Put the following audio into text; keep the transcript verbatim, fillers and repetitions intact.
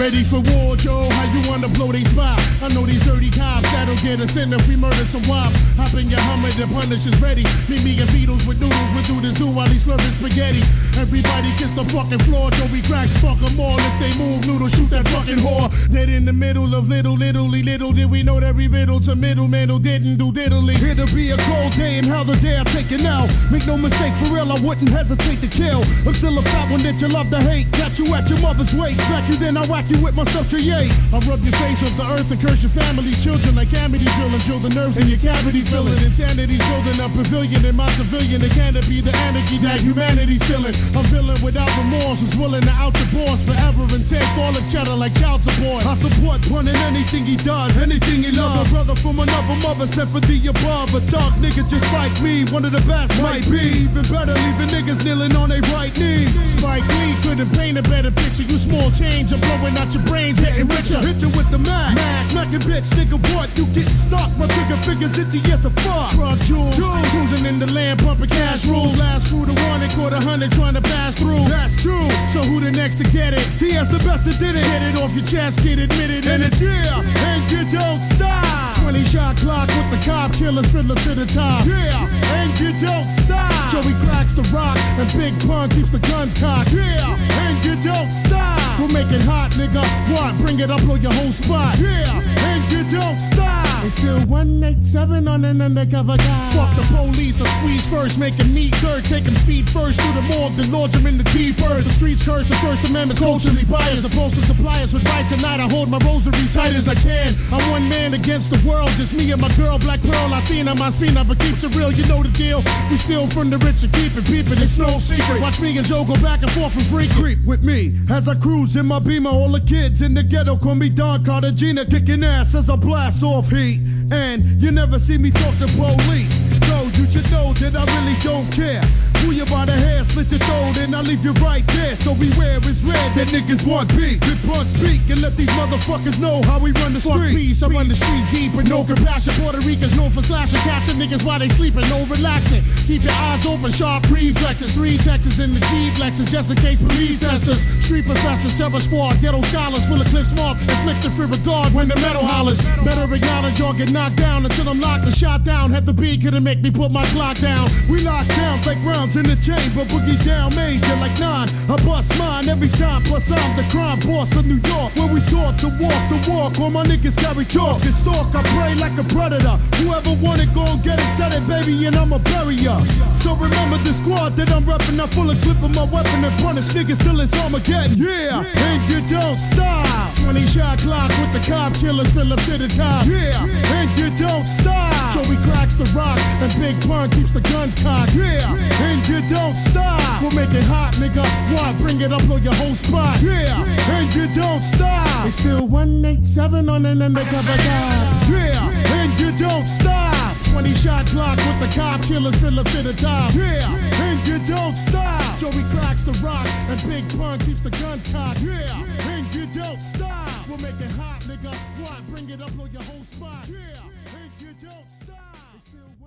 Ready for war, Joe? How you wanna blow they spot? I know these dirty cops that'll get us in if we murder some wop. Hop in your Hummer, the punish is ready. Meet me and Beatles with noodles, we do this do while he's slurping spaghetti. Everybody kiss the fucking floor, Joe, we crack, fuck them all. If they move, noodle, shoot that fucking whore. Dead in the middle of little, littly, little did we know that we riddle to middleman who didn't do diddly. It'll be a cold day and how the day I take it now. Make no mistake, for real, I wouldn't hesitate to kill. I'm still a fat one that you love to hate. Catch you at your mother's waist, smack you then I whack you with my stuff to yay. I rub your face off the earth and curse your family's children like Amityville and drill the nerves in your cavity filling. Insanity's building a pavilion in my civilian. It can't be the anarchy that humanity's stealing. A villain without remorse who's willing to out your boss forever and take all the cheddar like child support. I support Pun in anything he does, anything he loves. A brother from another mother sent for the above. A dark nigga just like me, one of the best might be. Even better, leaving niggas kneeling on their right knee. Spike Lee couldn't paint a better picture. You small change, I'm blowing out your brains, getting richer. Hit you with the mag, mag. Smacking bitch, nigga, what? You getting stuck, my trigger fingers itchy as a fuck. Truck jewels, jewels, cruising in the land, pumping cash rules. Last crew to one, they caught a hundred trying to pass through. That's true. So who the next to get it? T S the best that did it. Get it off your chest, get admitted, and, and it's yeah, and you don't stop. twenty shot clock with the cop killers, fiddler to the top. Yeah, and you don't stop. Joey cracks the rock, and Big Pun keeps the guns cocked. Yeah, and you don't stop. We'll make it hot, nigga. What? Bring it up, blow your whole spot. Yeah, and you don't stop. It's still one eighty-seven on an undercover guy. Fuck the police, I squeeze first, make a neat dirt. Take him feet first through the morgue, then launch him in the deep earth. The streets curse, the First Amendment's culturally biased. Supposed to supply us with rights, tonight I hold my rosary tight as I can. I'm one man against the world, just me and my girl, Black Pearl, Latina, Masfina, but keeps it real, you know the deal. We steal from the rich and keep it peeping, it's no secret. Watch me and Joe go back and forth and freak. Creep with me as I cruise in my Beamer. All the kids in the ghetto call me Don Cartagena, kicking ass as I blast off heat. And you never see me talk to police, so you should know that I really don't care. Pull you by the hair, slit your throat, and I leave you right there. So beware, it's red that niggas want beat. Good punch speak and let these motherfuckers know how we run the Fuck streets. Peace, I run the streets deep with no compassion. Puerto Ricans known for slashing, catching niggas while they sleeping, no relaxing. Keep your eyes open, sharp reflexes. Three Texas in the Jeep Lexus, just in case police test us. Street professors, terror squad, ghetto scholars, full of clips marked, inflicts the free regard when the metal hollers. Better acknowledge or get knocked down until I'm locked and shot down. Had the beat, couldn't make me put my clock down. We lock down like rounds in the chamber, boogie down major like nine. I bust mine every time, plus I'm the crime boss of New York. Where we taught to walk the walk, all my niggas carry chalk and stalk. I pray like a predator. Whoever want it, go and get it, set it, baby, and I'ma bury ya. So remember the squad that I'm reppin', I'm full of clip of my weapon and punish niggas till it's Armageddon. Yeah, yeah, and you don't stop. twenty shot clock with the cop killers, fill up to the top. Yeah, and you don't stop. Joey cracks the rock, and Big Pun keeps the guns cocked. Yeah, and you don't stop. We'll make it hot, nigga. What? Bring it up, blow your whole spot. Yeah, and you don't stop. It's still one eighty-seven on an undercover guy. Yeah, and you don't stop. twenty shot clock with the cop killers, fill up to the top. Yeah, and you don't stop. Joey cracks the rock, and Big Pun keeps the guns cocked. Yeah, and you don't stop. We'll make it hot, nigga. What? Bring it up, blow your whole spot. Yeah, and you don't stop. It's still